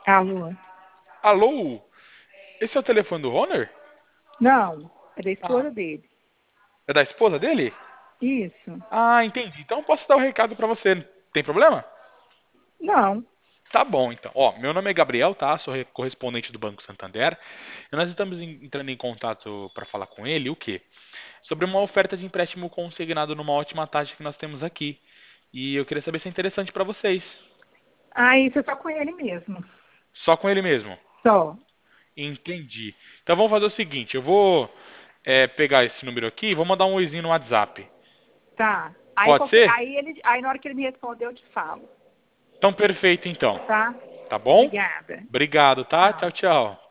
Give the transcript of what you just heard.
Alô? Alô? Esse é o telefone do Honor? Não, é da Ah, esposa dele. é da esposa dele? Isso. Ah, entendi. Então eu posso dar o recado pra você. Tem problema? Não. Tá bom, então. Ó, meu nome é Gabriel, tá? Sou correspondente do Banco Santander. E nós estamos entrando em contato para falar com ele, o quê? Sobre uma oferta de empréstimo consignado numa ótima taxa que nós temos aqui. E eu queria saber se é interessante para vocês. Ah, isso é só com ele mesmo. Só com ele mesmo. Só. Entendi. Então vamos fazer o seguinte, eu vou pegar esse número aqui e vou mandar um oizinho no WhatsApp. Tá. Aí, Pode ser? aí na hora que ele me responder, eu te falo. Então perfeito então. Tá? Tá bom? Obrigada. Obrigado, tá? Tchau, Tchau. tchau.